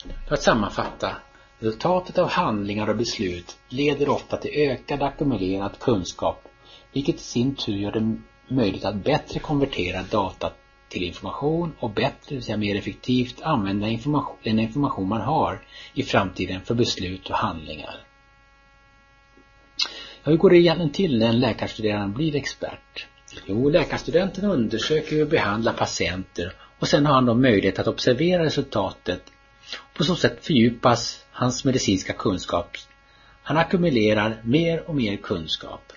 För att sammanfatta, resultatet av handlingar och beslut leder ofta till ökad ackumulerad kunskap, vilket i sin tur gör det möjligt att bättre konvertera data till information och bättre, det vill säga mer effektivt, använda den information man har i framtiden för beslut och handlingar. Hur går det egentligen till när en läkarstuderande blir expert? Jo, läkarstudenten undersöker och behandlar patienter och sen har han då möjlighet att observera resultatet. På så sätt fördjupas hans medicinska kunskap. Han ackumulerar mer och mer kunskap.